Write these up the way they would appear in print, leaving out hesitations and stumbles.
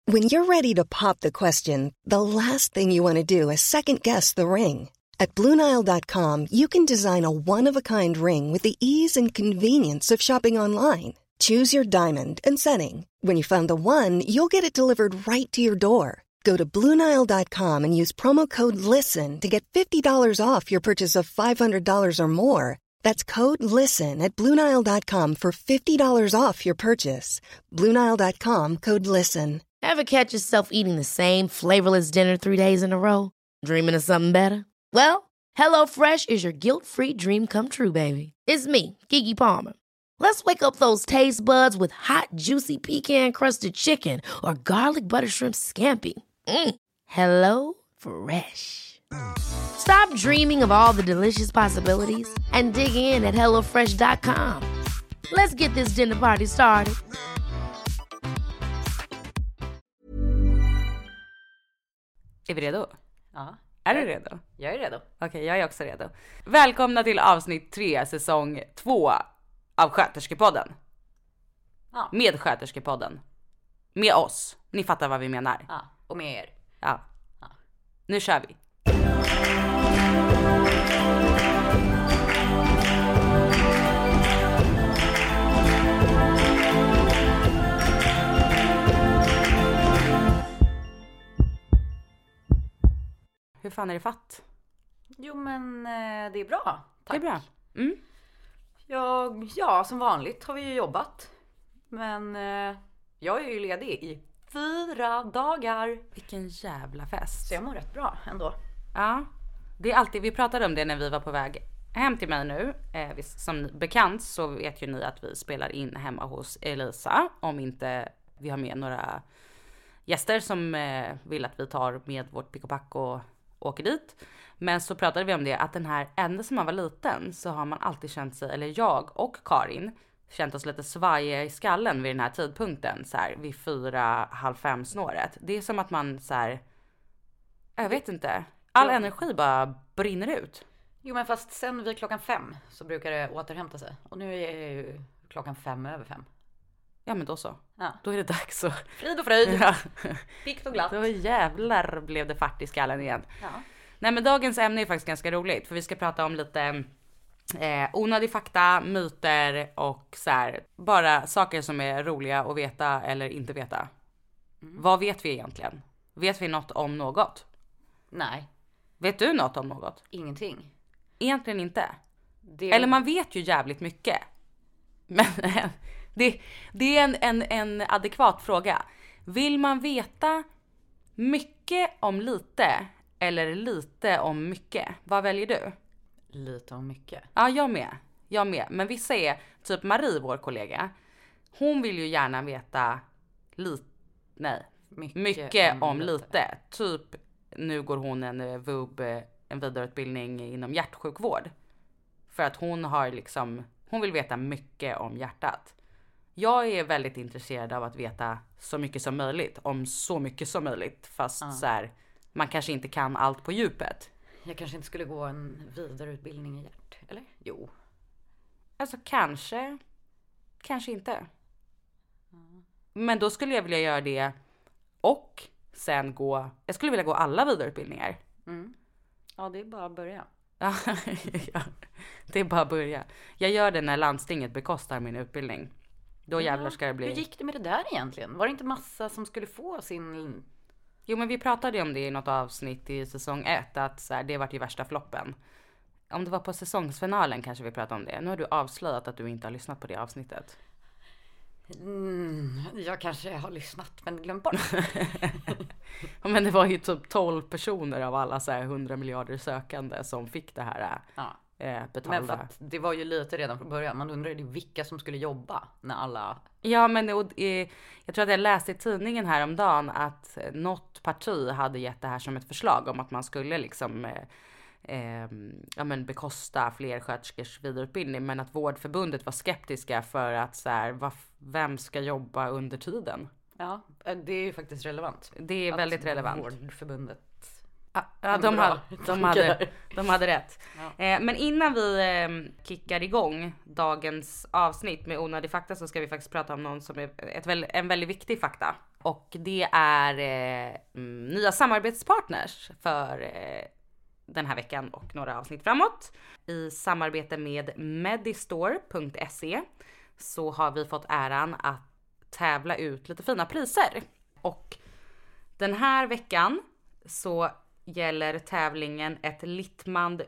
When you're ready to pop the question, the last thing you want to do is second-guess the ring. At BlueNile.com, you can design a one-of-a-kind ring with the ease and convenience of shopping online. Choose your diamond and setting. When you find the one, you'll get it delivered right to your door. Go to BlueNile.com and use promo code LISTEN to get $50 off your purchase of $500 or more. That's code LISTEN at BlueNile.com for $50 off your purchase. BlueNile.com, code LISTEN. Ever catch yourself eating the same flavorless dinner 3 days in a row? Dreaming of something better? Well, HelloFresh is your guilt-free dream come true, baby. It's me, Keke Palmer. Let's wake up those taste buds with hot, juicy pecan-crusted chicken or garlic butter shrimp scampi. Hello Fresh. Stop dreaming of all the delicious possibilities and dig in at HelloFresh.com. Let's get this dinner party started. Är vi redo? Ja. Är du redo? Jag är redo. Okej, jag är också redo. Välkomna till avsnitt 3, säsong 2 av Sköterskepodden. Ja. Med Sköterskepodden. Med oss. Ni fattar vad vi menar. Ja, och med er. Ja. Ja. Nu kör vi. Hur fan är det fatt? Jo, men det är bra. Tack. Det är bra. Mm. Ja, som vanligt har vi ju jobbat. Men jag är ju ledig i 4 dagar. Vilken jävla fest. Så jag mår rätt bra ändå. Ja, det är alltid, vi pratade om det när vi var på väg hem till mig nu. Som bekant så vet ju ni att vi spelar in hemma hos Elisa. Om inte vi har med några gäster som vill att vi tar med vårt pick och pack och åker dit. Men så pratade vi om det, att den här, ända som man var liten så har man alltid känt sig, eller jag och Karin, känt oss lite svajiga i skallen vid den här tidpunkten. Så här, vid 4:30 snåret. Det är som att man så här, jag vet inte, all energi bara brinner ut. Jo, men fast sen vid 5:00 så brukar det återhämta sig. Och nu är det ju 5:05. Ja, men då så. Ja. Då är det dags att... Frid och fröjd. Ja. Pikt och glatt. Då jävlar blev det fart i skallen igen. Ja. Nej, men dagens ämne är faktiskt ganska roligt. För vi ska prata om lite onödig fakta, myter och så här, bara saker som är roliga att veta eller inte veta. Vad vet vi egentligen? Vet vi något om något? Nej, Vet du något om något? ingenting. Egentligen inte. Det... Eller man vet ju jävligt mycket. Men det är en adekvat fråga. Vill man veta mycket om lite eller lite om mycket? Vad väljer du? Lite om mycket. Ja, jag med. Men vissa är, typ Marie, vår kollega. Hon vill ju gärna veta mycket om lite. Typ, nu går hon en VUB, en vidareutbildning inom hjärtsjukvård. För att hon vill veta mycket om hjärtat. Jag är väldigt intresserad av att veta så mycket som möjligt. Om så mycket som möjligt. Fast så här, man kanske inte kan allt på djupet. Jag kanske inte skulle gå en vidareutbildning i hjärt, eller? Jo. Alltså kanske inte. Men då skulle jag vilja göra det och sen jag skulle vilja gå alla vidareutbildningar. Ja, det är bara att börja. Ja, det är bara att börja. Jag gör det när landstinget bekostar min utbildning. Då jävlar ska det bli... Hur gick det med det där egentligen? Var det inte massa som skulle få sin... Jo, men vi pratade om det i något avsnitt i säsong 1. Att så här, det var ju värsta floppen. Om det var på säsongsfinalen kanske vi pratade om det. Nu har du avslöjat att du inte har lyssnat på det avsnittet. Jag kanske har lyssnat men glömt bort. Men det var ju typ 12 personer av alla så här 100 miljarder sökande som fick det här betalda. Men för att det var ju lite redan från början. Man undrade vilka som skulle jobba när alla... Ja, men jag tror att jag läste i tidningen häromdagen att något parti hade gett det här som ett förslag om att man skulle liksom bekosta fler sköterskors vidareutbildning, men att Vårdförbundet var skeptiska för att så här, vem ska jobba under tiden? Ja, det är ju faktiskt relevant. Det är att väldigt relevant. Vårdförbundet. Ja, de hade rätt. Ja. Men innan vi kickar igång dagens avsnitt med onödig fakta så ska vi faktiskt prata om någon som är en väldigt viktig fakta Och det är nya samarbetspartners för den här veckan och några avsnitt framåt. I samarbete med Medistore.se så har vi fått äran att tävla ut lite fina priser. Och den här veckan så gäller tävlingen ett Littman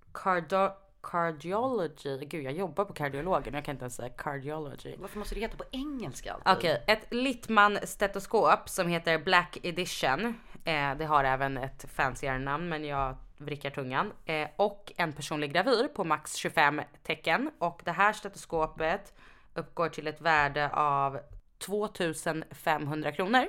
Cardiology. Gud, jag jobbar på kardiologen, jag kan inte ens säga cardiology. Varför måste det heta på engelska alltid? Okej, ett Littman stetoskop som heter Black Edition. Det har även ett fancyare namn, men jag vrickar tungan. Och en personlig gravyr på max 25 tecken. Och det här stetoskopet uppgår till ett värde av 2500 kronor.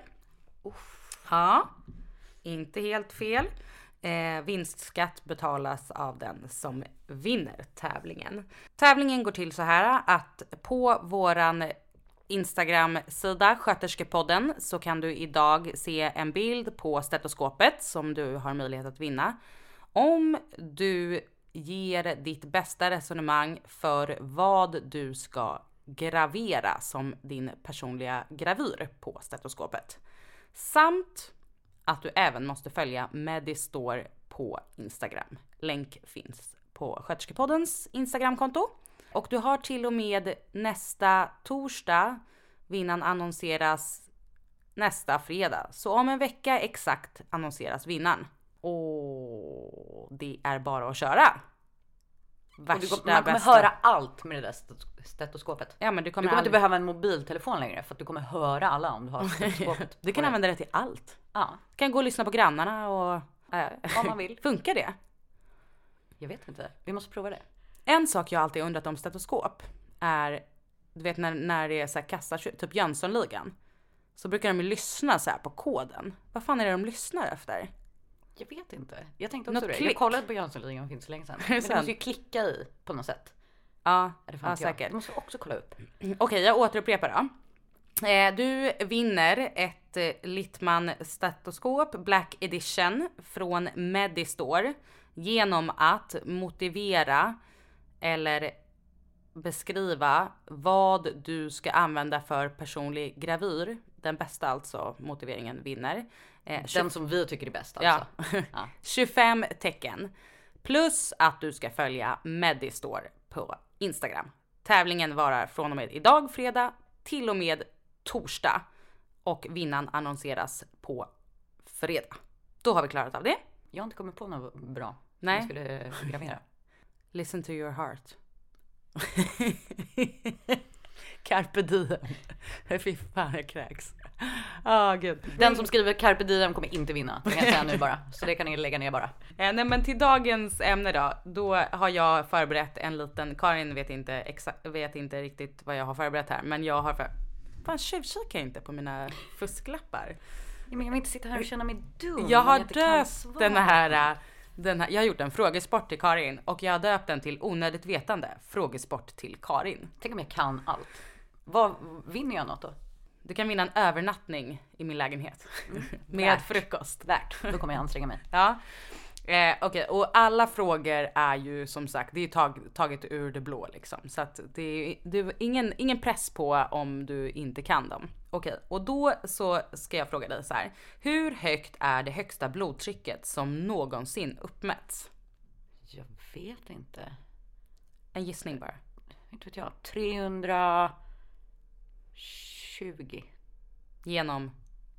Ja, inte helt fel. Vinstskatt betalas av den som vinner tävlingen. Tävlingen går till så här att på våran Instagram-sida Sköterskepodden så kan du idag se en bild på stetoskopet som du har möjlighet att vinna. Om du ger ditt bästa resonemang för vad du ska gravera som din personliga gravyr på stetoskopet. Samt att du även måste följa Medistore på Instagram. Länk finns på Sköterskepoddens Instagramkonto. Och du har till och med nästa torsdag, vinnaren annonseras nästa fredag. Så om en vecka exakt annonseras vinnaren. Och det är bara att köra. Man kommer höra allt med det där stetoskopet. Ja, men du kommer inte behöva en mobiltelefon längre för att du kommer höra alla om du har stetoskopet. Du kan använda det till allt. Ja. Du kan gå och lyssna på grannarna och vad man vill. Funkar det? Jag vet inte. Vi måste prova det. En sak jag alltid undrat om stetoskop är, du vet när det är så här kassar, typ Jönssonligan, så brukar de ju lyssna så här på koden. Vad fan är det de lyssnar efter? Jag vet inte. Jag tänkte också det. Klick. Jag kollade på Jönssonligan för inte så länge sedan. Men du måste ju klicka i på något sätt. Ja, säkert. Det måste jag också kolla upp. Okej, jag återupprepar då. Du vinner ett Littman stetoskop Black Edition från Medistore genom att motivera eller beskriva vad du ska använda för personlig gravyr. Den bästa alltså motiveringen vinner. Den som vi tycker är bäst alltså. Ja. 25 tecken. Plus att du ska följa Medistore på Instagram. Tävlingen varar från och med idag fredag till och med torsdag. Och vinnaren annonseras på fredag. Då har vi klarat av det. Jag har inte kommit på något bra. Nej. Jag skulle gravera. Listen to your heart. Carpe diem. Fy fan, jag kräks. Gud. Den som skriver Carpe diem kommer inte vinna. Det kan jag säga nu bara. Så det kan ni lägga ner bara. Nej, men till dagens ämne då har jag förberett en liten, Karin vet inte riktigt vad jag har förberett här, men jag har fan, tjuvkika inte på mina fusklappar. Men jag vill inte sitta här och känna mig dum. Jag har döpt den här, jag har gjort en frågesport till Karin och jag har döpt den till onödigt vetande. Frågesport till Karin. Tänk om jag kan allt. Vad vinner jag något då? Du kan vinna en övernattning i min lägenhet. Med frukost. Värt, då kommer jag anstränga mig. Ja. Okej, och alla frågor är ju som sagt, det är taget ur det blå liksom. Så att det är ingen press på om du inte kan dem. Okej, och då så ska jag fråga dig så här. Hur högt är det högsta blodtrycket som någonsin uppmätts? Jag vet inte. En gissning bara. Inte vet jag. 320. Genom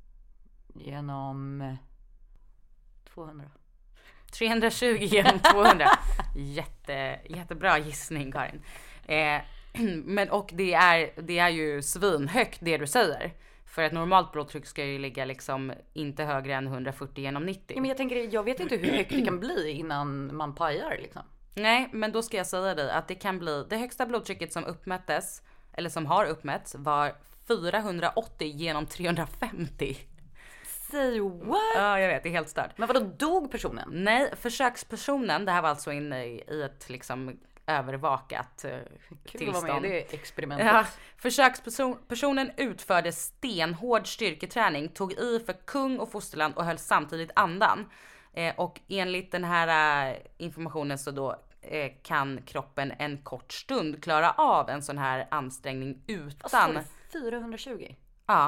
200. 320 genom 200. Jättebra gissning, Karin. Men och det är ju svinhögt det du säger. För ett normalt blodtryck ska ju ligga liksom inte högre än 140 genom 90. Ja, men jag vet inte hur högt det kan bli innan man pajar liksom. Nej, men då ska jag säga dig att det kan bli, det högsta blodtrycket som uppmättes, eller som har uppmätts, var 480 genom 350. Say what? Ja, jag vet, det är helt stört. Men vadå, dog personen? Nej, försökspersonen, det här var alltså inne i ett liksom övervakat tillstånd. Kul att vara med i det experimentet. Ja, försökspersonen utförde stenhård styrketräning, tog i för kung och fosterland och höll samtidigt andan. Och enligt den här informationen så då kan kroppen en kort stund klara av en sån här ansträngning utan... Vad 420? Ja,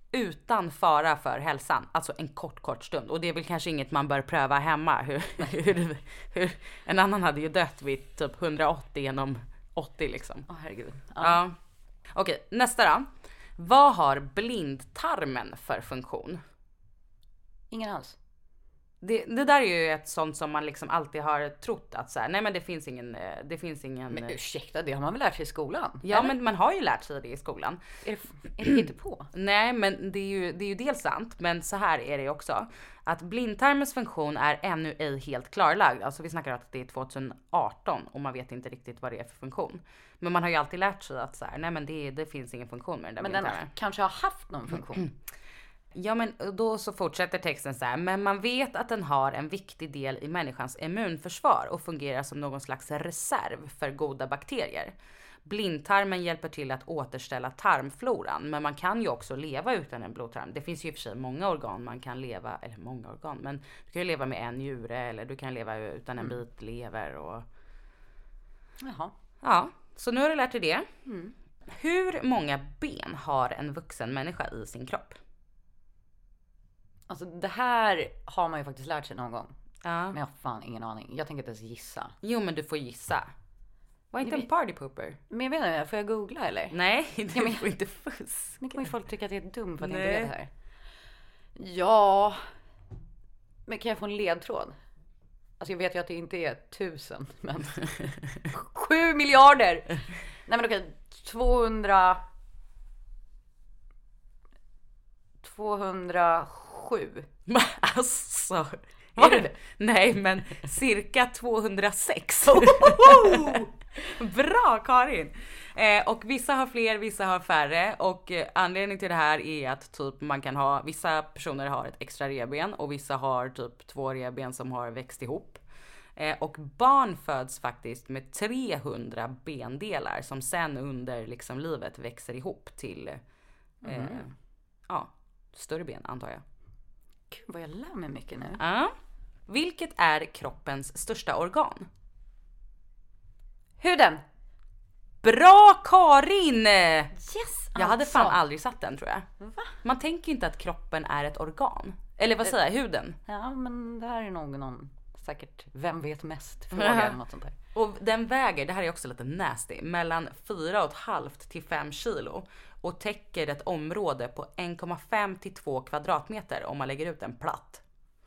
utan fara för hälsan. Alltså en kort stund. Och det är väl kanske inget man bör pröva hemma. Hur en annan hade ju dött vid typ 180 genom 80 liksom. Herregud. Ja. Okej, nästa då. Vad har blindtarmen för funktion? Ingen alls. Det där är ju ett sånt som man liksom alltid har trott att så här, nej men det finns ingen. Men ursäkta, det har man väl lärt sig i skolan? Ja, eller? men man har ju lärt sig det i skolan. Är det inte på? Nej, men det är ju dels sant, men så här är det också. Att blindtarmens funktion är ännu ej helt klarlagd. Alltså vi snackar att det är 2018 och man vet inte riktigt vad det är för funktion. Men man har ju alltid lärt sig att så här, nej men det finns ingen funktion med den där Men blindtarmen. den kanske har haft någon funktion. Ja, men då så fortsätter texten så här. Men man vet att den har en viktig del i människans immunförsvar och fungerar som någon slags reserv för goda bakterier. Blindtarmen hjälper till att återställa tarmfloran, men man kan ju också leva utan en blodtarm. Det finns ju i och för sig många organ man kan leva, eller många organ, men du kan ju leva med en njure eller du kan leva utan en bit lever och... Jaha. Ja, så nu har du lärt dig det. Hur många ben har en vuxen människa i sin kropp? Alltså det här har man ju faktiskt lärt sig någon gång. Ja. Men jag har fan ingen aning. Jag tänker inte ens gissa. Jo, men du får gissa. Var inte en party pooper? Men jag vet inte, får jag googla eller? Nej, du får inte fusk. Nu kommer ju folk tycka att jag är dum för att jag Nej. inte vet det här. Ja. Men kan jag få en ledtråd? Alltså jag vet ju att det inte är 1000, men 7 miljarder! Nej men okej, 207. Alltså, Var det? Nej, men cirka 206. Bra Karin! Och vissa har fler, vissa har färre. Och anledningen till det här är att typ man kan ha, vissa personer har ett extra revben och vissa har typ 2 revben som har växt ihop. Och barn föds faktiskt med 300 bendelar som sen under liksom livet växer ihop till större ben antar jag. Gud vad jag lär mig mycket nu. Ja. Vilket är kroppens största organ? Huden! Bra Karin! Yes! Jag hade fan aldrig satt den tror jag. Va? Man tänker inte att kroppen är ett organ. Eller vad säger jag? Huden. Ja men det här är nog någon säkert vem vet mest fråga eller något sånt där. Och den väger, det här är också lite nasty, mellan 4,5 till 5 kilo. Och täcker ett område på 1,5 till 2 kvadratmeter om man lägger ut en platt.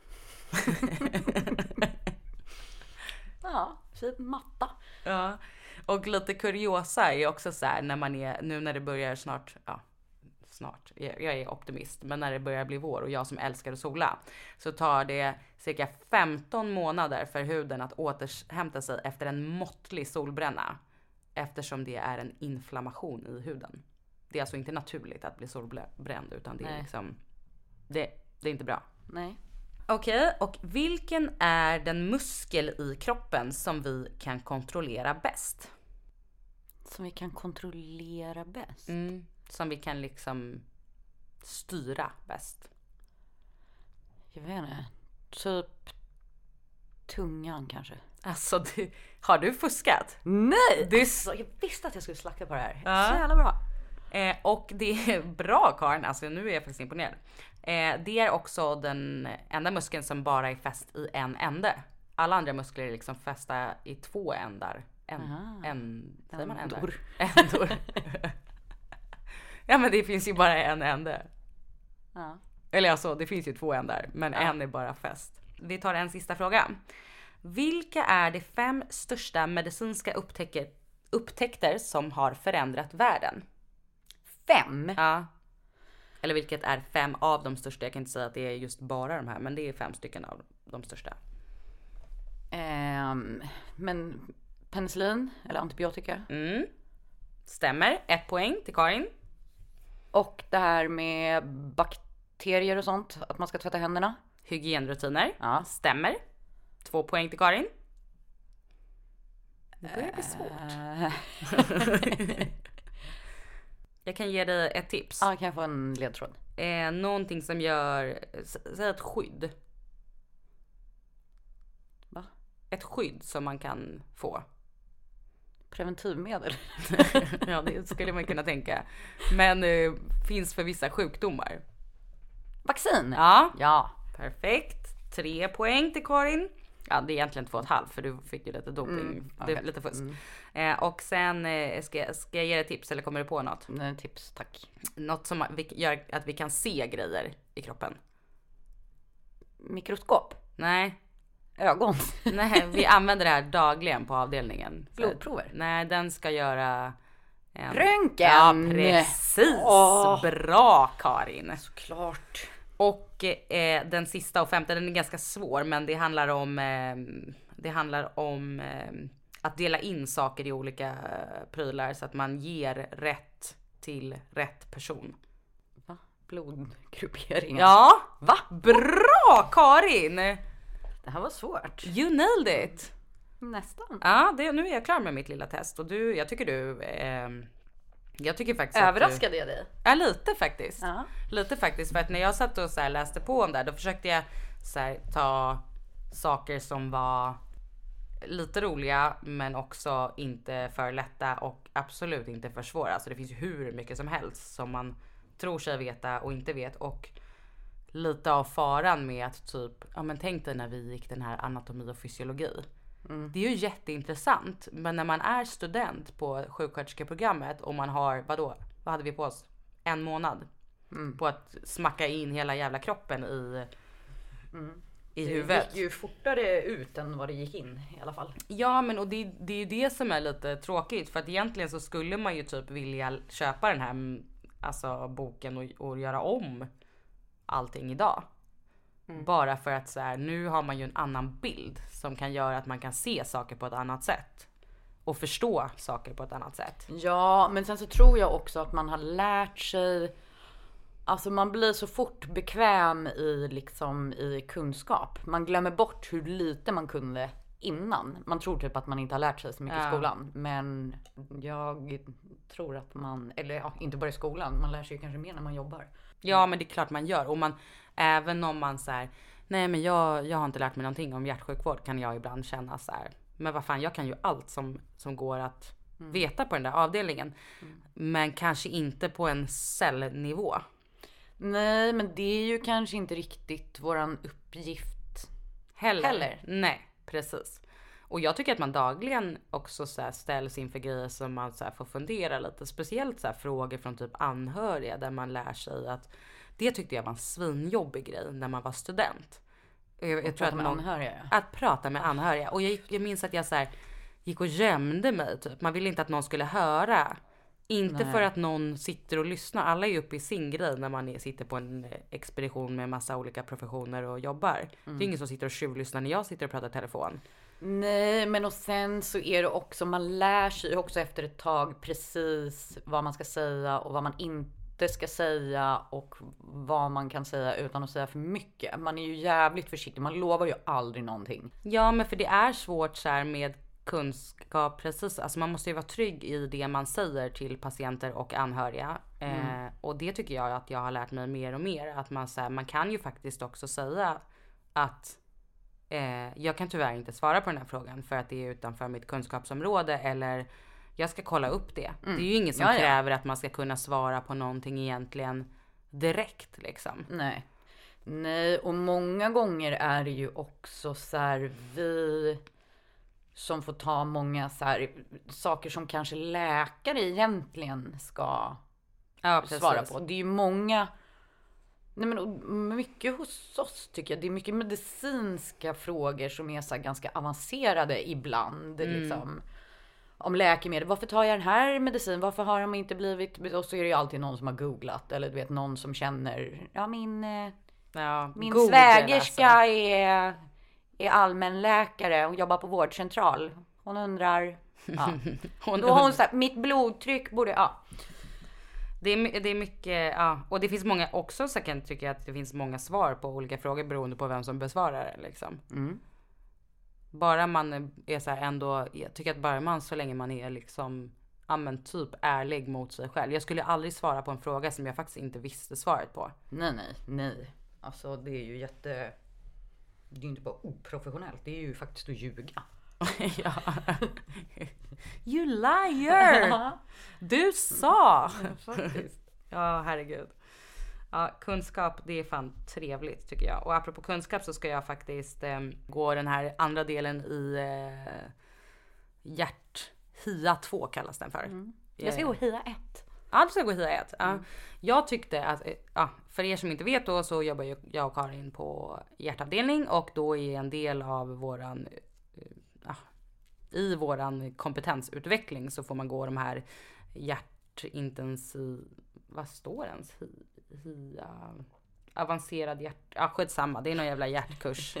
Ja, fin matta. Ja, och lite kuriosa är också så här när man är, nu när det börjar snart, jag är optimist, men när det börjar bli vår och jag som älskar att sola, så tar det cirka 15 månader för huden att återhämta sig efter en måttlig solbränna. Eftersom det är en inflammation i huden. Det är alltså inte naturligt att bli solbränd utan det är liksom, det är inte bra. Nej. Okej, och vilken är den muskel i kroppen som vi kan kontrollera bäst? Som vi kan kontrollera bäst? Som vi kan liksom styra bäst. Jag vet inte. Typ tungan kanske. Alltså, har du fuskat? Nej! Det är alltså, jag visste att jag skulle slacka på det här. Ja. Så jävla bra. Och det är bra Karin, alltså nu är jag faktiskt imponerad. Det är också den enda muskeln som bara är fäst i en ände. Alla andra muskler är liksom fästa i 2 ändar. Säger man ändar? Ändor. Ja men det finns ju bara en ände. Ja. Eller alltså det finns ju 2 ändar, men en är bara fäst. Vi tar en sista fråga. Vilka är de 5 största medicinska upptäckter som har förändrat världen? 5? Ja. Eller vilket är 5 av de största. Jag kan inte säga att det är just bara de här, men det är 5 stycken av de största. Men penicillin eller antibiotika? Stämmer. 1 poäng till Karin. Och det här med bakterier och sånt, att man ska tvätta händerna. Hygienrutiner. Ja. Stämmer. 2 poäng till Karin. Det börjar bli svårt. Jag kan ge dig ett tips. Ja, kan jag få en ledtråd? Någonting som gör, säg ett skydd. Va? Ett skydd som man kan få. Preventivmedel? Ja, det skulle man kunna tänka. Men finns för vissa sjukdomar. Vaccin? Ja. Ja. Perfekt. 3 poäng till Karin. Ja, det är egentligen 2,5 för du fick ju lite doping. Det är lite fusk. Och sen ska jag ge dig tips eller kommer du på något? Nej, tips, tack. Något som gör att vi kan se grejer i kroppen. Mikroskop? Nej. Ögon? Nej, vi använder det här dagligen på avdelningen. Blodprover? Nej, den ska göra... Röntgen! Ja, precis. Bra, Karin. Såklart. Och den sista och femte, den är ganska svår, men det handlar om att dela in saker i olika prylar så att man ger rätt till rätt person. Va? Blodgrupperingen? Ja, Va? Bra, Karin! Det här var svårt. You nailed it. Nästan. Ja, nu är jag klar med mitt lilla test och jag tycker faktiskt Överraskade jag dig? Ja, lite faktiskt. Ja. Lite faktiskt, för att när jag satt och så här läste på om det här, då försökte jag så här ta saker som var lite roliga men också inte för lätta och absolut inte för svåra. Så det finns ju hur mycket som helst som man tror sig veta och inte vet. Och lite av faran med att typ, ja men tänk dig när vi gick den här anatomi och fysiologi. Det är ju jätteintressant, men när man är student på sjuksköterskeprogrammet och man har, vad hade vi på oss? 1 månad på att smacka in hela jävla kroppen i huvudet. Det gick ju fortare ut än vad det gick in i alla fall. Ja, men och det är ju det som är lite tråkigt, för att egentligen så skulle man ju typ vilja köpa den här alltså boken och göra om allting idag. Bara för att så här, nu har man ju en annan bild som kan göra att man kan se saker på ett annat sätt. Och förstå saker på ett annat sätt. Ja, men sen så tror jag också att man har lärt sig. Alltså man blir så fort bekväm i kunskap. Man glömmer bort hur lite man kunde innan. Man tror typ att man inte har lärt sig så mycket i skolan. Men jag tror att inte bara i skolan. Man lär sig kanske mer när man jobbar. Ja, men det är klart man gör. Och även om man så här, nej men jag har inte lärt mig någonting om hjärtsjukvård, kan jag ibland känna så här, men vad fan, jag kan ju allt som går att veta på den där avdelningen. Men kanske inte på en cellnivå. Nej, men det är ju kanske inte riktigt våran uppgift heller. Nej, precis. Och jag tycker att man dagligen också så här ställs inför grejer som man så här får fundera lite. Speciellt så här frågor från typ anhöriga där man lär sig att det tyckte jag var en svinjobbig grej när man var student. Jag tror att prata med anhöriga. Och jag minns att jag så här gick och gömde mig typ. Man ville inte att någon skulle höra. Inte för att någon sitter och lyssnar. Alla är ju uppe i sin grej när man sitter på en expedition med massa olika professioner och jobbar. Det är ingen som sitter och tjuvlyssnar när jag sitter och pratar i telefon. Nej, men och sen så är det också, man lär sig också efter ett tag precis vad man ska säga och vad man inte ska säga och vad man kan säga utan att säga för mycket. Man är ju jävligt försiktig, man lovar ju aldrig någonting. Ja, men för det är svårt så här med kunskap, precis. Alltså man måste ju vara trygg i det man säger till patienter och anhöriga. Och det tycker jag att jag har lärt mig mer och mer. Att man kan ju faktiskt också säga att jag kan tyvärr inte svara på den här frågan för att det är utanför mitt kunskapsområde, eller jag ska kolla upp det. Det är ju ingen som kräver att man ska kunna svara på någonting egentligen direkt liksom. Nej, och många gånger är det ju också så här, vi som får ta många så här saker som kanske läkare egentligen ska svara på. Det är ju många. Nej, men mycket hos oss tycker jag. Det är mycket medicinska frågor som är så här ganska avancerade ibland. Liksom. Om läkemedel. Varför tar jag den här medicin? Varför har de inte blivit... Och så är det ju alltid någon som har googlat. Eller du vet, någon som känner... Ja, min svägerska alltså. är allmänläkare och jobbar på vårdcentral. Hon undrar... Ja. Då har hon sagt, mitt blodtryck borde... Ja. Det är mycket, ja. Och det finns många också, så kan jag tycka att det finns många svar på olika frågor beroende på vem som besvarar det liksom. Bara man är så här ändå, jag tycker att bara man, så länge man är liksom, ja men typ ärlig mot sig själv. Jag skulle aldrig svara på en fråga som jag faktiskt inte visste svaret på. Nej. Alltså det är ju det är ju inte bara oprofessionellt, det är ju faktiskt att ljuga. Ja. You liar! Du sa! Faktiskt. Ja, herregud. Ja, kunskap, det är fan trevligt tycker jag. Och apropå kunskap så ska jag faktiskt gå den här andra delen i HIA 2 kallas den för. Jag ska gå HIA 1. Ja, du ska gå HIA 1. Ja. Jag tyckte att, för er som inte vet då, så jobbar jag och Karin på hjärtavdelning. Och då är en del av våran, i våran kompetensutveckling så får man gå de här hjärtintensiv, vad står ens? HIA, avancerad skitsamma, det är någon jävla hjärtkurs.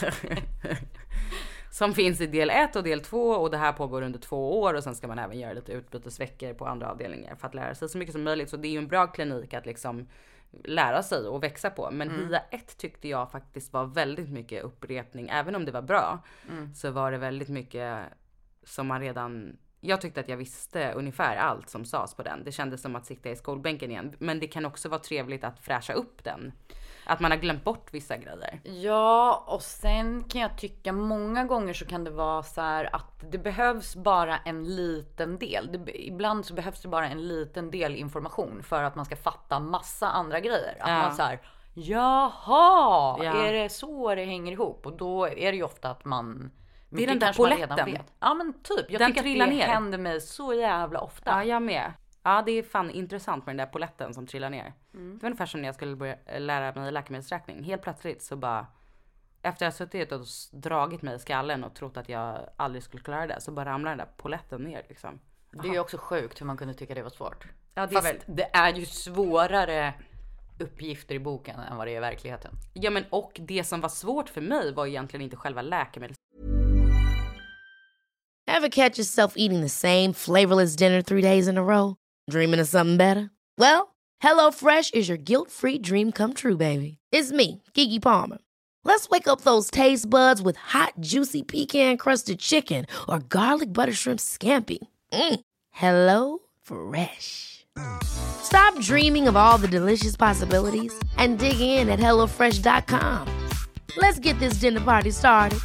Som finns i del 1 och del 2 och det här pågår under 2 år och sen ska man även göra lite utbytesveckor på andra avdelningar för att lära sig så mycket som möjligt. Så det är ju en bra klinik att liksom lära sig och växa på. Men HIA 1 tyckte jag faktiskt var väldigt mycket upprepning. Även om det var bra så var det väldigt mycket som man redan... Jag tyckte att jag visste ungefär allt som sades på den. Det kändes som att sitta i skolbänken igen. Men det kan också vara trevligt att fräscha upp den. Att man har glömt bort vissa grejer. Ja, och sen kan jag tycka många gånger så kan det vara så här att det behövs bara en liten del. Ibland så behövs det bara en liten del information för att man ska fatta massa andra grejer. Att man så här, jaha, är det så det hänger ihop? Och då är det ju ofta att man... Det är den där poletten. Ja, men typ. Jag tycker att det händer mig så jävla ofta. Ja, jag med. Ja, det är fan intressant med den där poletten som trillar ner. Det var ungefär som när jag skulle börja lära mig läkemedelsräkning. Helt plötsligt så bara, efter jag suttit och dragit mig i skallen och trott att jag aldrig skulle klara det, så bara ramlar den där poletten ner liksom. Det är ju också sjukt hur man kunde tycka det var svårt. Ja, det Fast det är ju svårare uppgifter i boken än vad det är i verkligheten. Ja, men och det som var svårt för mig var egentligen inte själva läkemedels. Ever catch yourself eating the same flavorless dinner 3 days in a row? Dreaming of something better? Well, HelloFresh is your guilt-free dream come true, baby. It's me, Keke Palmer. Let's wake up those taste buds with hot, juicy pecan-crusted chicken or garlic butter shrimp scampi. Hello Fresh. Stop dreaming of all the delicious possibilities and dig in at HelloFresh.com. Let's get this dinner party started.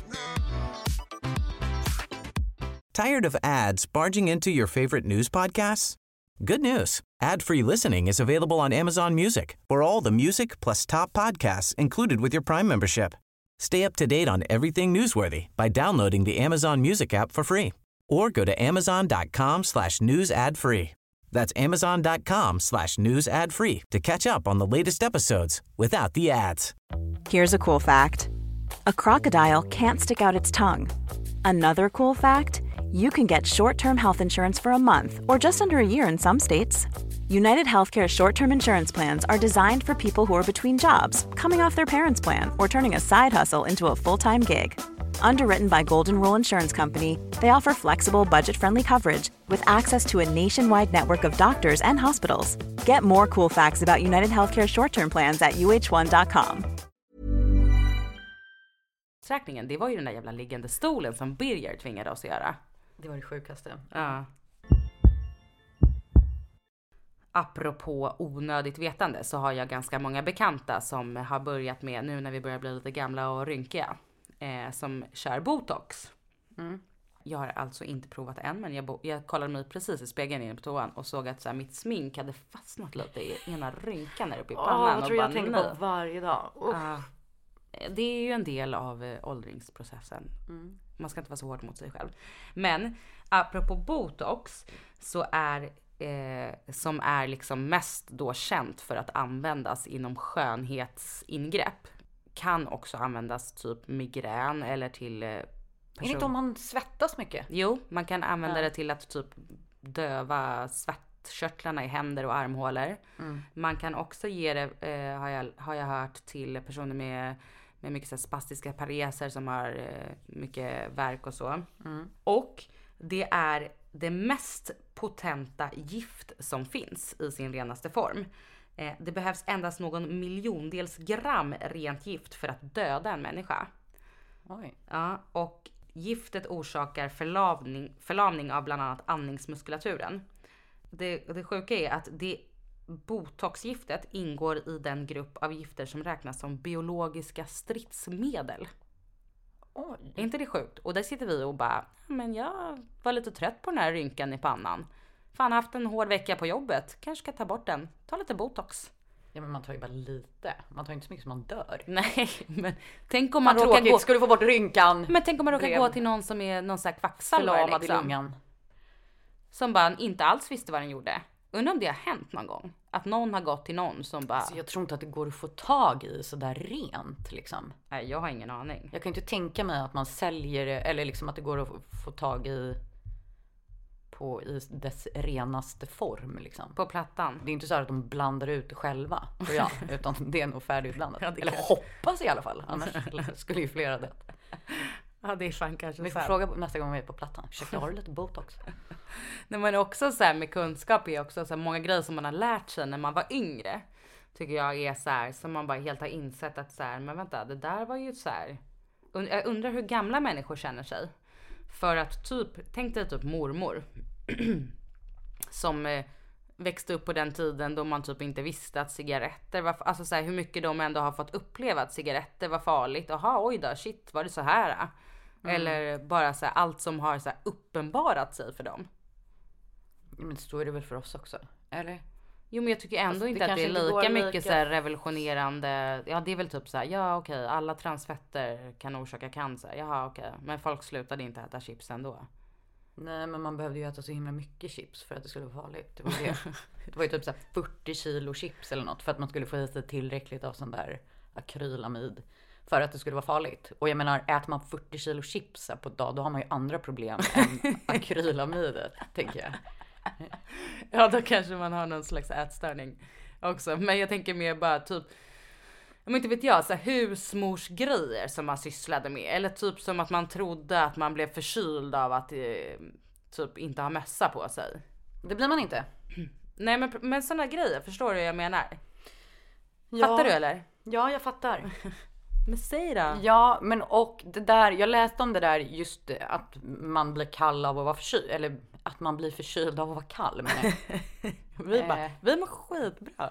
Tired of ads barging into your favorite news podcasts? Good news. Ad-free listening is available on Amazon Music for all the music plus top podcasts included with your Prime membership. Stay up to date on everything newsworthy by downloading the Amazon Music app for free or go to amazon.com/news ad free. That's amazon.com/news ad free to catch up on the latest episodes without the ads. Here's a cool fact. A crocodile can't stick out its tongue. Another cool fact, you can get short-term health insurance for a month or just under a year in some states. United Healthcare short-term insurance plans are designed for people who are between jobs, coming off their parents' plan, or turning a side hustle into a full-time gig. Underwritten by Golden Rule Insurance Company, they offer flexible, budget-friendly coverage with access to a nationwide network of doctors and hospitals. Get more cool facts about United Healthcare short-term plans at uh1.com. Räkningen, det var ju den där jävla liggande stolen som Birger tvingade oss att göra. Det var det sjukaste. Ja. Apropå onödigt vetande så har jag ganska många bekanta som har börjat med, nu när vi börjar bli lite gamla och rynkiga, som kör botox. Jag har alltså inte provat än, men jag kollade mig precis i spegeln inne på toan och såg att så här, mitt smink hade fastnat lite i ena rynkan där uppe i pannan. Jag tror jag tänker på varje dag. Det är ju en del av åldringsprocessen. Man ska inte vara så hård mot sig själv. Men apropå botox så är som är liksom mest då känt för att användas inom skönhetsingrepp, kan också användas typ migrän eller till Är det inte om man svettas mycket? Jo, man kan använda det till att typ döva svettkörtlarna i händer och armhålor. Man kan också ge det, har jag hört, till personer med mycket så här spastiska pareser som har mycket värk och så. Och det är det mest potenta gift som finns i sin renaste form. Det behövs endast någon miljondels gram rent gift för att döda en människa. Oj. Ja, och giftet orsakar förlamning av bland annat andningsmuskulaturen. Det sjuka är att botoxgiftet ingår i den grupp av gifter som räknas som biologiska stridsmedel. Oj. Är inte det sjukt? Och där sitter vi och bara, men jag var lite trött på den här rynkan i pannan. Fan, haft en hård vecka på jobbet. Kanske ska ta bort den. Ta lite botox. Ja, men man tar ju bara lite. Man tar inte så mycket som man dör. Nej, men tänk om man Vad råkar tråkigt, gå... ska du få bort rynkan? Men tänk om man råkar gå till någon som är någon sån här kvacksalvare Förlamad i liksom. lungan. Som bara inte alls visste vad den gjorde. Undrar om det har hänt någon gång. Att någon har gått till någon som bara... Alltså, jag tror inte att det går att få tag i så där rent liksom. Nej, jag har ingen aning. Jag kan inte tänka mig att man säljer det, eller liksom att det går att få tag i dess renaste form liksom. På plattan. Det är inte så att de blandar ut det själva, tror jag, utan det är nog färdigutblandat. Ja, eller hoppas i alla fall, annars skulle ju flera det. Ja, det är fan kanske Vi får fråga nästa gång vi är på plattan. Ursäkta, har du lite botox? Nej, men också så här med kunskap är också så här, många grejer som man har lärt sig när man var yngre. Tycker jag är så här, som man bara helt har insett att så här, men vänta, det där var ju så här. Jag undrar hur gamla människor känner sig. För att typ, tänk dig typ mormor. Som växte upp på den tiden då man typ inte visste att cigaretter var, alltså så här, hur mycket de ändå har fått uppleva att cigaretter var farligt. Jaha, oj då, shit, var det så här? Eller bara så här, allt som har så här uppenbarat sig för dem. Men så är det väl för oss också, eller? Jo, men jag tycker ändå inte att det är lika mycket så här revolutionerande. Ja, det är väl typ så här, ja okej, alla transfetter kan orsaka cancer. Jaha, okej. Men folk slutade inte äta chips ändå. Nej, men man behövde ju äta så himla mycket chips för att det skulle vara farligt. Det var det. Det var ju typ så här 40 kilo chips eller något för att man skulle få i sig tillräckligt av sån där akrylamid för att det skulle vara farligt. Och jag menar, äter man 40 kilo chips på ett dag, då har man ju andra problem än akrylamidet, tänker jag. Ja, då kanske man har någon slags ätstörning också. Men jag tänker mer bara typ, om inte vet jag, så här husmorsgrejer som man sysslade med. Eller typ som att man trodde att man blev förkyld av att typ inte ha mössa på sig. Det blir man inte. Nej, men sådana grejer, förstår du vad jag menar? Ja. Fattar du eller? Ja, jag fattar. Men säg då. Ja, men och det där, jag läste om det där just att man blir kall av att vara förkyld, eller att man blir förkyld av att vara kall. Vi mår skitbra.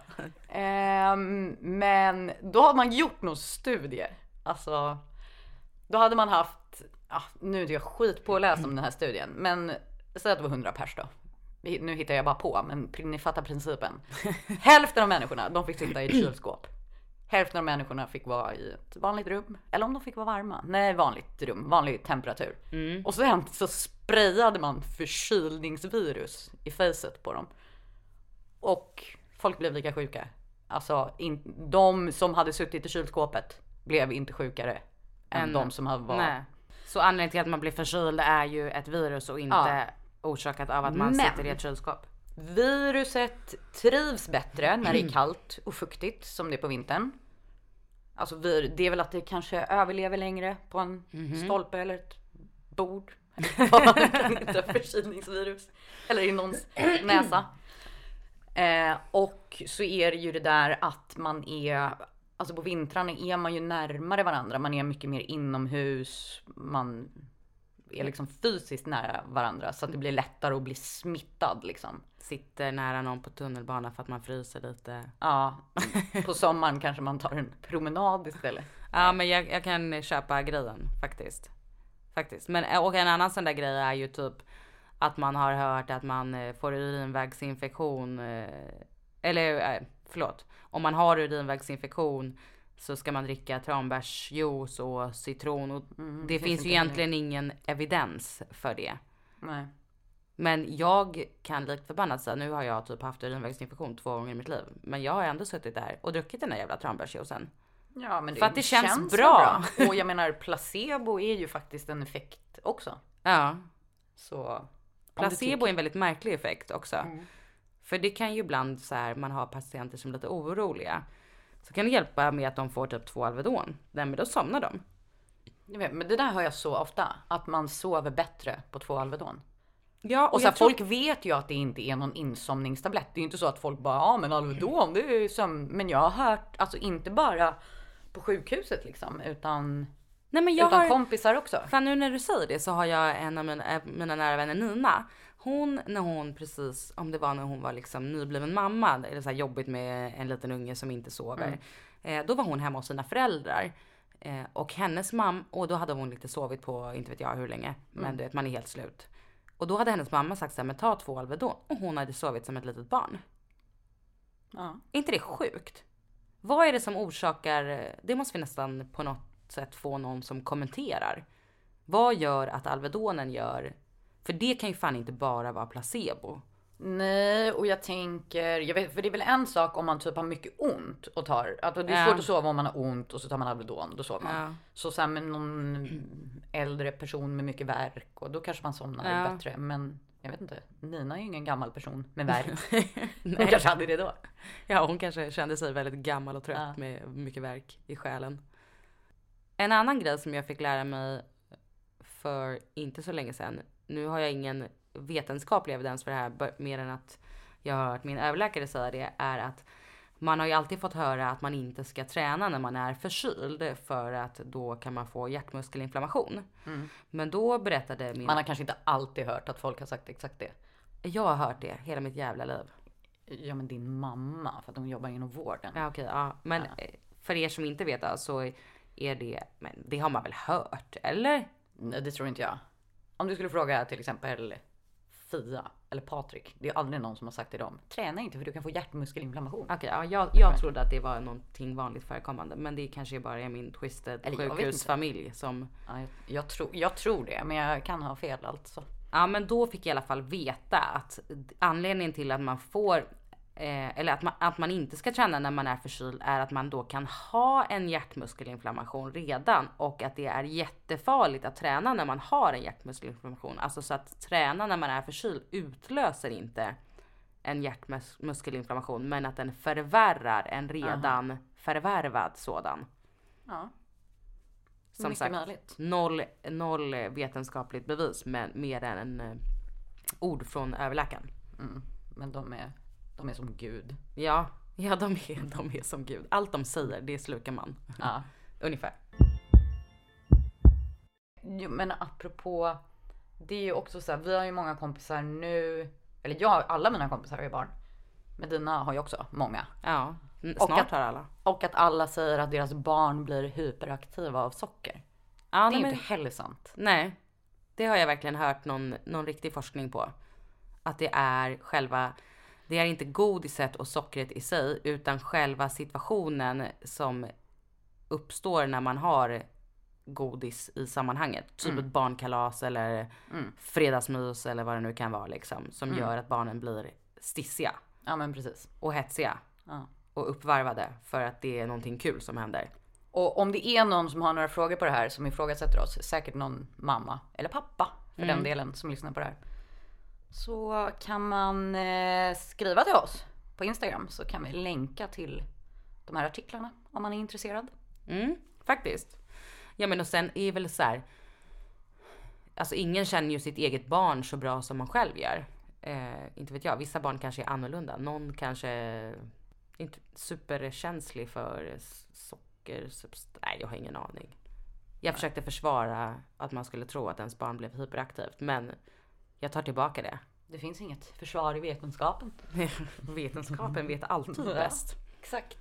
Men då har man gjort någon studie. Alltså, då hade man haft, nu är jag skit på att läsa om den här studien, men säg att det var 100 pers då. Nu hittar jag bara på, men ni fattar principen. Hälften av människorna, de fick sitta i ett kylskåp. Hälften av människorna fick vara i ett vanligt rum. Eller om de fick vara varma. Nej, vanligt rum. Vanlig temperatur. Och sen så sprayade man förkylningsvirus i facet på dem. Och folk blev lika sjuka. Alltså, de som hade suttit i kylskåpet blev inte sjukare än de som hade varit. Nej. Så anledningen till att man blir förkyld är ju ett virus och inte orsakat av att man sitter i ett kylskåp. Viruset trivs bättre när det är kallt och fuktigt som det är på vintern. Alltså det är väl att det kanske överlever längre på en stolpe eller ett bord. Inte förkylningsvirus. Eller i någons näsa. Och så är det ju det där att man är, alltså på vintrarna är man ju närmare varandra. Man är mycket mer inomhus. Man är liksom fysiskt nära varandra så att det blir lättare att bli smittad liksom. Sitter nära någon på tunnelbanan för att man fryser lite. Ja, på sommaren kanske man tar en promenad istället. Ja, men jag kan köpa grejen faktiskt. Men och en annan sån där grej är ju typ att man har hört att man får urinvägsinfektion. Om man har urinvägsinfektion så ska man dricka tranbärsjuice och citron. Och det finns ju egentligen ingen evidens för det. Nej. Men jag kan likt förbannat säga, nu har jag typ haft urinvägsinfektion 2 gånger i mitt liv. Men jag har ändå suttit där och druckit den där jävla tranbärsjuicen. Ja, men för att det känns bra. Och jag menar, placebo är ju faktiskt en effekt också. Ja. Så placebo är en väldigt märklig effekt också. För det kan ju ibland så här, man har patienter som är lite oroliga. Så kan det hjälpa med att de får typ 2 Alvedon. Men då somnar de. Jag vet, men det där hör jag så ofta. Att man sover bättre på 2 Alvedon. Ja, och så här, folk vet ju att det inte är någon insomningstablett. Det är ju inte så att folk bara, men Alvedon, det är sömn. Men jag har hört, alltså inte bara på sjukhuset liksom, utan kompisar också. För nu när du säger det så har jag en av mina nära vänner, Nina. När hon precis, om det var när hon var liksom nybliven mamma, eller så här jobbigt med en liten unge som inte sover. Då var hon hemma hos sina föräldrar. Och hennes mamma, och då hade hon lite sovit på, inte vet jag hur länge. Men du vet, man är helt slut. Och då hade hennes mamma sagt så här, men ta 2 Alvedon. Och hon hade sovit som ett litet barn. Ja. Inte det sjukt? Vad är det som orsakar, det måste vi nästan på något sätt få någon som kommenterar. Vad gör att Alvedonen gör, för det kan ju fan inte bara vara placebo. Nej, och jag tänker, för det är väl en sak om man typ har mycket ont och tar, alltså det är svårt att sova om man har ont och så tar man Alvedon, då sover man. Så sen med någon äldre person med mycket värk och då kanske man somnar bättre, men jag vet inte, Nina är ju ingen gammal person med värk. Hon kanske hade det då. Ja, hon kanske kände sig väldigt gammal och trött med mycket värk i själen. En annan grej som jag fick lära mig för inte så länge sedan, nu har jag ingen vetenskaplig evidens för det här mer än att jag har hört min överläkare säga det, är att man har ju alltid fått höra att man inte ska träna när man är förkyld för att då kan man få hjärtmuskelinflammation. Men då berättade min... Man har kanske inte alltid hört att folk har sagt exakt det. Jag har hört det hela mitt jävla liv. Ja, men din mamma, för att hon jobbar inom vården. Ja, okej, ja. Men för er som inte vet så är det, men det har man väl hört, eller? Nej, det tror inte jag. Om du skulle fråga till exempel Fia eller Patrik, det är aldrig någon som har sagt till dem, träna inte för du kan få hjärtmuskelinflammation. Okej, ja, jag trodde att det var någonting vanligt förekommande, men det kanske bara är min twisted sjukhusfamilj som... Ja, jag tror det, men jag kan ha fel alltså. Ja, men då fick jag i alla fall veta att anledningen till att man får eller att man inte ska träna när man är förkyld är att man då kan ha en hjärtmuskelinflammation redan, och att det är jättefarligt att träna när man har en hjärtmuskelinflammation. Alltså så att träna när man är förkyld utlöser inte en hjärtmuskelinflammation, men att den förvärrar en redan förvärvad sådan. Ja. Som mycket sagt, möjligt. Noll vetenskapligt bevis, men mer än en ord från överläkaren. Men de är som Gud. Ja, de är som Gud. Allt de säger, det slukar man. Ja. Ungefär. Jo, men apropå, det är ju också så här, vi har ju många kompisar nu, eller alla mina kompisar har ju barn. Men dina har ju också många. Ja, snart har alla. Och att alla säger att deras barn blir hyperaktiva av socker. Ja, det är ju inte heller sant. Nej, det har jag verkligen hört någon riktig forskning på. Att det är inte godiset och sockret i sig, utan själva situationen som uppstår när man har godis i sammanhanget. Typ ett barnkalas eller fredagsmys eller vad det nu kan vara liksom. Som gör att barnen blir stissiga. Ja, men precis. Och hetsiga. Ja. Och uppvarvade för att det är någonting kul som händer. Och om det är någon som har några frågor på det här, som ifrågasätter oss, säkert någon mamma eller pappa för den delen som lyssnar på det här, så kan man skriva till oss på Instagram, så kan vi länka till de här artiklarna om man är intresserad. Faktiskt. Ja, men och sen är väl så här, alltså ingen känner ju sitt eget barn så bra som man själv gör. Inte vet jag, vissa barn kanske är annorlunda. Någon kanske inte superkänslig för socker. Nej, jag har ingen aning. Jag försökte försvara att man skulle tro att ens barn blev hyperaktivt, men jag tar tillbaka det. Det finns inget försvar i vetenskapen. Vetenskapen vet alltid bäst. Exakt.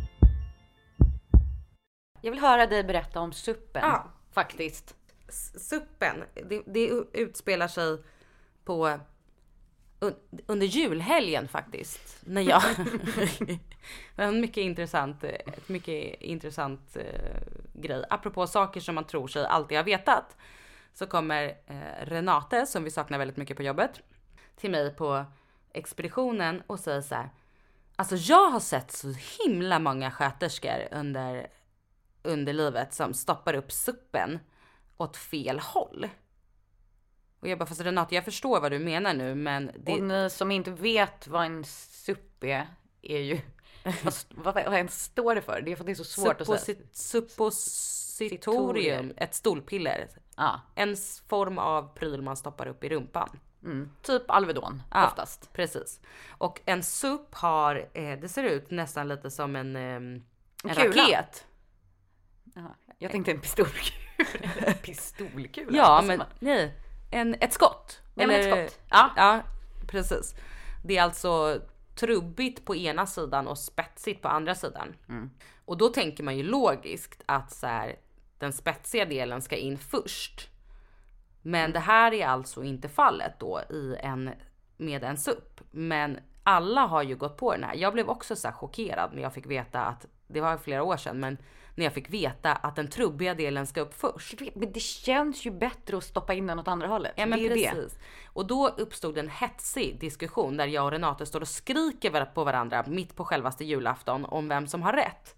Jag vill höra dig berätta om suppen. Ja. Faktiskt. Suppen, det utspelar sig på under julhelgen faktiskt. När jag en mycket intressant grej. Apropå saker som man tror sig alltid ha vetat. Så kommer Renate, som vi saknar väldigt mycket på jobbet, till mig på expeditionen och säger så här: alltså jag har sett så himla många sköterskor under livet som stoppar upp suppen åt fel håll. Och jag bara, fast Renate, jag förstår vad du menar nu, men det... Och ni som inte vet vad en supp är ju vad ens står det för? Det är för att det är så svårt att säga. Suppositorium, ett stolpiller. Ja. En form av pryl man stoppar upp i rumpan. Typ Alvedon, oftast. Precis. Och en supp har, det ser ut nästan lite som en raket. Ja, jag tänkte en pistolkula. Pistolkula? Ja, men nej. Ett skott. Ja, eller ett skott. Ja, precis. Det är alltså trubbigt på ena sidan och spetsigt på andra sidan. Och då tänker man ju logiskt att så här, den spetsiga delen ska in först. Men det här är alltså inte fallet då med en supp. Men alla har ju gått på den här. Jag blev också så här chockerad när jag fick veta att det var flera år sedan, men när jag fick veta att den trubbiga delen ska upp först. Men det känns ju bättre att stoppa in den åt andra hållet. Ja, men det är precis. Och då uppstod en hetsig diskussion där jag och Renate står och skriker på varandra mitt på självaste julafton om vem som har rätt.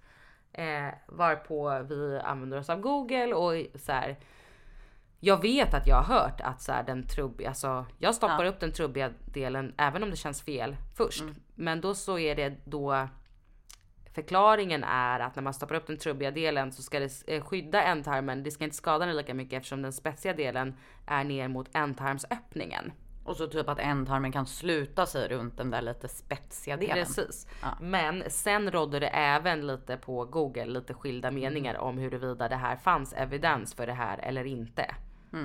Varpå vi använder oss av Google och så här. Jag vet att jag har hört att så här, den trubbiga, alltså jag stoppar upp den trubbiga delen även om det känns fel först. Men då så är det då förklaringen är att när man stoppar upp den trubbiga delen så ska det skydda ändtarmen. Det ska inte skada den lika mycket eftersom den spetsiga delen är ner mot ändtarmsöppningen. Och så typ att ändtarmen kan sluta sig runt den där lite spetsiga delen. Precis. Ja. Men sen rådde det även lite på Google lite skilda meningar om huruvida det här fanns evidens för det här eller inte.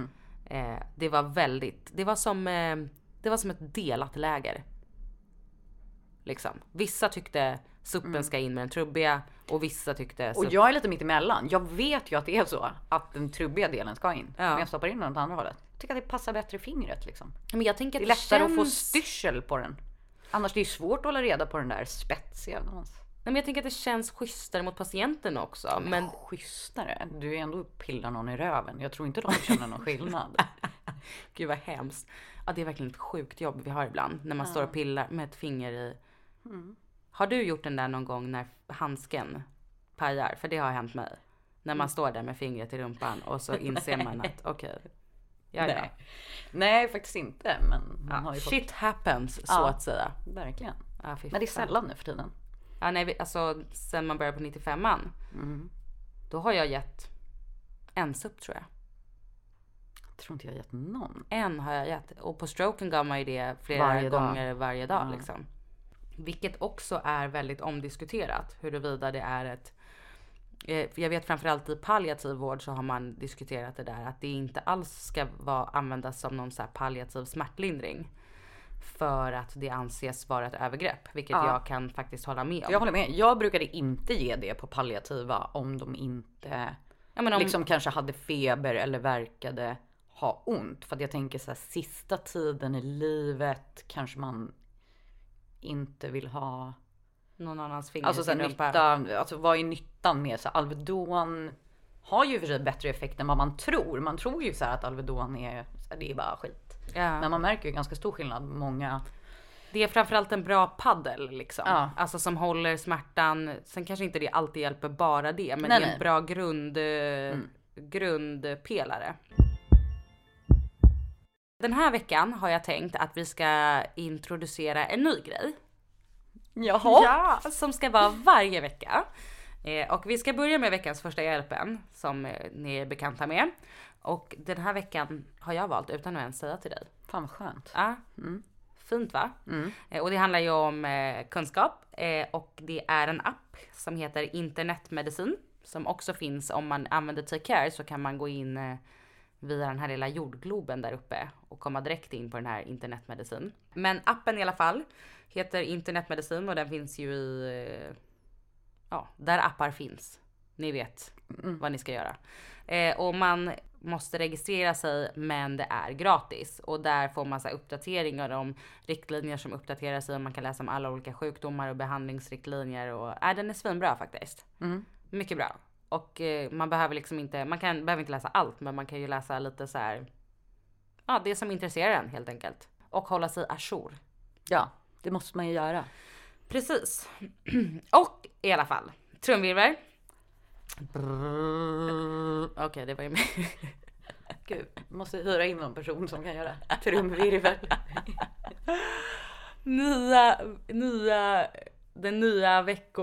Det var som ett delat läger. Liksom. Vissa tyckte suppen ska in med den trubbiga och vissa tyckte... Och jag är lite mitt emellan. Jag vet ju att det är så att den trubbiga delen ska in. Ja. Men jag stoppar in den åt andra hållet. Jag tycker att det passar bättre i fingret liksom. Men jag tänker det är lättare att få styrsel på den. Annars det är svårt att hålla reda på den där spetsiga. Men jag tänker att det känns schysstare mot patienten också. Men schysstare? Du är ändå pillar någon i röven. Jag tror inte de känner någon skillnad. Gud vad hemskt. Ja, det är verkligen ett sjukt jobb vi har ibland. När man står och pillar med ett finger i... Har du gjort den där någon gång när handsken pajar? För det har hänt mig. När man står där med fingret i rumpan och så inser man att okej. Nej, faktiskt inte. Men man har ju shit happens, så att säga. Verkligen. Ja, men det är sällan nu för tiden. Ja, nej, alltså sen man började på 95an. Då har jag gett en supp tror jag. Jag tror inte jag har gett någon. En har jag gett. Och på stroken gav man ju det flera gånger varje dag liksom. Vilket också är väldigt omdiskuterat. Huruvida det är ett... Jag vet framförallt i palliativ vård så har man diskuterat det där. Att det inte alls ska användas som någon så här palliativ smärtlindring. För att det anses vara ett övergrepp. Vilket jag kan faktiskt hålla med om. Jag håller med. Jag brukade inte ge det på palliativa om de inte liksom kanske hade feber eller verkade ha ont. För att jag tänker så här, sista tiden i livet kanske man inte vill ha någon annans finger. Alltså så alltså vad är nyttan med så Alvedon har ju för sig bättre effekt än vad man tror. Man tror ju så här att Alvedon det är bara skit. Ja. Men man märker ju ganska stor skillnad. Många... Det är framförallt en bra paddel liksom. Ja. Alltså som håller smärtan. Sen kanske inte det alltid hjälper bara det. Men det är en bra grundpelare. Den här veckan har jag tänkt att vi ska introducera en ny grej. Jaha. Ja, som ska vara varje vecka. Och vi ska börja med veckans första hjälpen som ni är bekanta med. Och den här veckan har jag valt utan att ens säga till dig. Fan vad skönt. Ja, fint va? Och det handlar ju om kunskap. Och det är en app som heter Internetmedicin. Som också finns om man använder Take Care så kan man gå in via den här lilla jordgloben där uppe och komma direkt in på den här internetmedicin. Men appen i alla fall heter Internetmedicin och den finns ju i, där appar finns. Ni vet vad ni ska göra. Och man måste registrera sig men det är gratis. Och där får man så här uppdateringar om riktlinjer som uppdaterar sig och man kan läsa om alla olika sjukdomar och behandlingsriktlinjer. Och den är svinbra faktiskt. Mycket bra. Och man behöver liksom inte, behöver inte läsa allt men man kan ju läsa lite så här, det som intresserar en helt enkelt. Och hålla sig ajour. Ja, det måste man ju göra. Precis. Och i alla fall, trumvirvel. Okej, det var ju med. Gud, måste hyra in någon person som kan göra trumvirvel. Den nya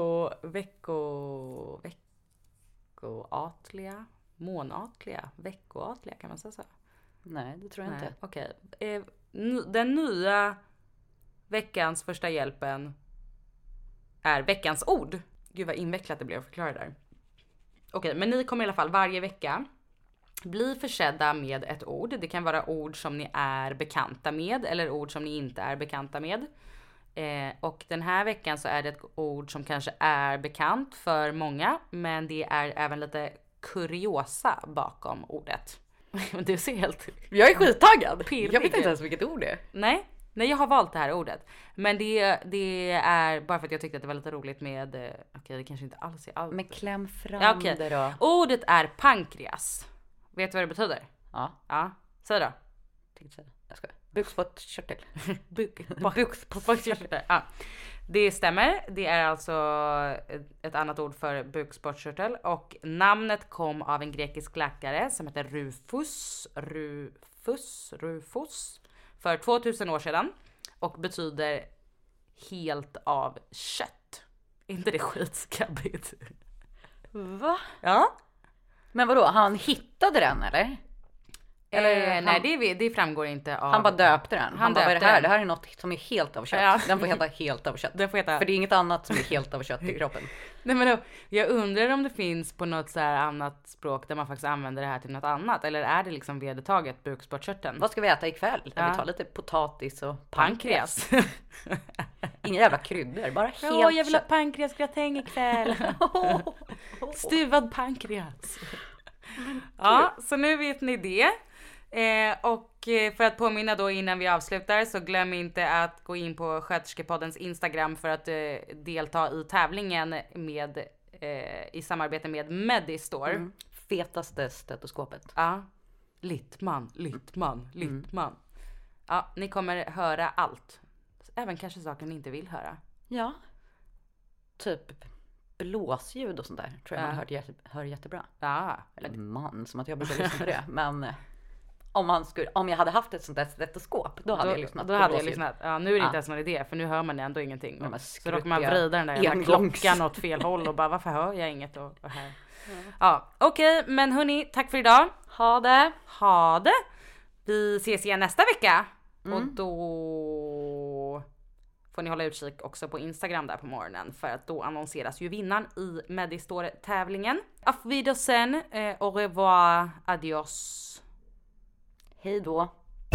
veckoatliga, kan man säga så? Nej, det tror jag inte. Okej. Den nya veckans första hjälpen är veckans ord. Gud vad invecklat det blev att förklara där. Okej, men ni kommer i alla fall varje vecka bli försedda med ett ord. Det kan vara ord som ni är bekanta med eller ord som ni inte är bekanta med. Och den här veckan så är det ett ord som kanske är bekant för många, men det är även lite kuriosa bakom ordet. Du ser helt... Jag är skittaggad. Jag vet inte ens vilket ord det är. Nej, Nej, jag har valt det här ordet. Men det är bara för att jag tyckte att det var lite roligt med... Okej, det kanske inte alls är allt. Men kläm fram det då. Ordet är pankreas. Vet du vad det betyder? Ja. Säg då. Jag skojar. Bukspottkörtel. Bukspottkörtel. Ja. Det stämmer. Det är alltså ett annat ord för bukspottkörtel. Och namnet kom av en grekisk läkare som heter Rufus. För 2000 år sedan. Och betyder helt av kött. Inte det skitskabbigt? Va? Ja. Men vadå, han hittade den eller? Nej, det framgår inte av... Han bara döpte den. Han bara, vad är det här? Det här är något som är helt av kött. Ja. Den får heta helt av kött. För det är inget annat som är helt av kött i kroppen. Nej, men då, jag undrar om det finns på något så här annat språk där man faktiskt använder det här till något annat. Eller är det liksom vedertaget bukspottkörteln? Vad ska vi äta ikväll? Vi tar lite potatis och pankreas. Inga jävla kryddor, bara helt jag vill ha pankreasgratäng ikväll. Stuvad pankreas. Ja, så nu vet ni det. Och för att påminna då innan vi avslutar, så glöm inte att gå in på Sköterskepoddens Instagram för att delta i tävlingen med i samarbete med Medistore. Fetaste stetoskopet. Ja. Littman. Ja, ni kommer höra allt. Även kanske saker ni inte vill höra. Ja. Typ blåsljud och sånt där tror jag man hör jättebra. Ja. Eller som att jag brukar lyssna på det. Men om jag hade haft ett sånt där stetoskop, då hade jag lyssnat. Ja, nu är det inte ens någon idé, för nu hör man ändå ingenting. Ja, så råkar man vrida den där klockan åt fel håll och bara, varför hör jag inget? Och här. Ja, okej, men hörni, tack för idag. Ha det. Vi ses igen nästa vecka. Och då får ni hålla utkik också på Instagram där på morgonen, för att då annonseras ju vinnaren i Medistore-tävlingen. Auf Wiedersehen, au revoir, adios. Hej då.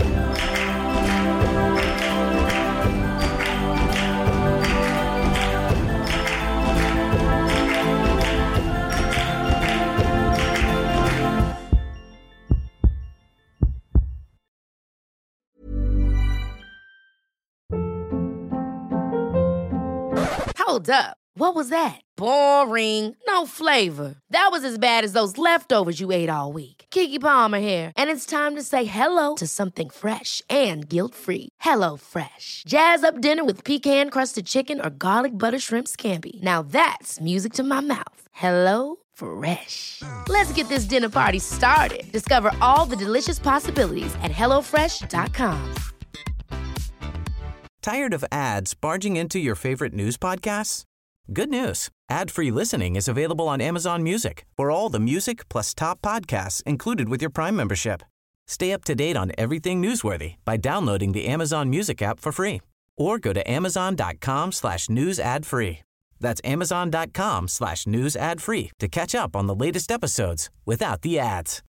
Hold up. What was that? Boring. No flavor. That was as bad as those leftovers you ate all week. Keke Palmer here, and it's time to say hello to something fresh and guilt-free. Hello Fresh. Jazz up dinner with pecan-crusted chicken or garlic butter shrimp scampi. Now that's music to my mouth. Hello Fresh. Let's get this dinner party started. Discover all the delicious possibilities at hellofresh.com. Tired of ads barging into your favorite news podcasts? Good news. Ad-free listening is available on Amazon Music for all the music plus top podcasts included with your Prime membership. Stay up to date on everything newsworthy by downloading the Amazon Music app for free or go to amazon.com/news ad free. That's amazon.com/news ad free to catch up on the latest episodes without the ads.